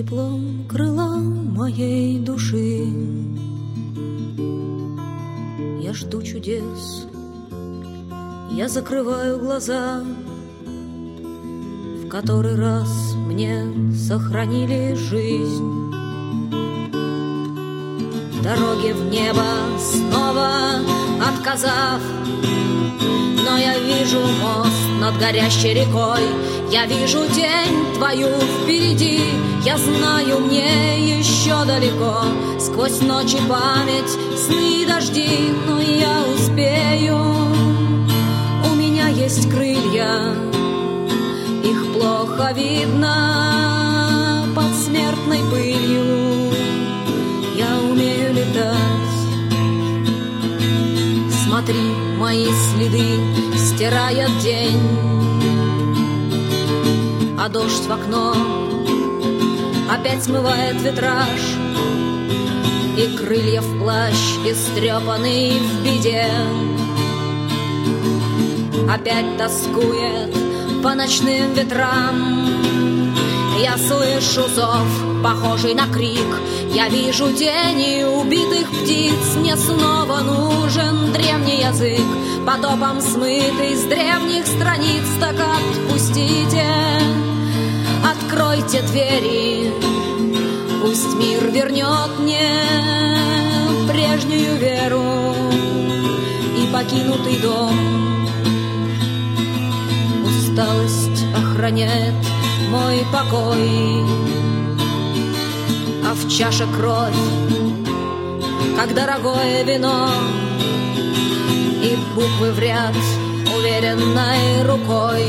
теплом крыла моей души. Я жду чудес, я закрываю глаза, в который раз мне сохранили жизнь. В дороге в небо снова отказав, но я вижу мост над горящей рекой, я вижу тень твою впереди, я знаю, мне еще далеко, сквозь ночи память, сны и дожди, но я успею. У меня есть крылья, их плохо видно под смертной пылью, я умею летать. Смотри, мои следы стирает день, а дождь в окно опять смывает витраж, и крылья в плащ истрепанный в беде опять тоскует по ночным ветрам. Я слышу зов, похожий на крик, я вижу тени убитых птиц. Мне снова нужен древний язык, потопом смытый с древних страниц. Так отпустите, откройте двери, пусть мир вернет мне прежнюю веру и покинутый дом. Усталость охраняет мой покой, а в чаше кровь, как дорогое вино, и буквы в ряд уверенной рукой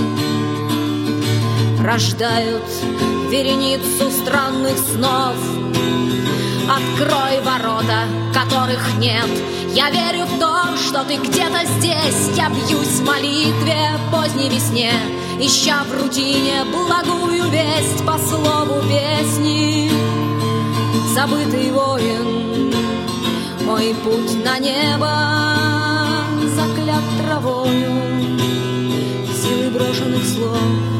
рождают вереницу странных снов. Открой ворота, которых нет. Я верю в то, что ты где-то здесь. Я бьюсь в молитве поздней весне, ища в рутине благую весть по слову песни. Забытый воин, мой путь на небо заклят травою, силой брошенных слов.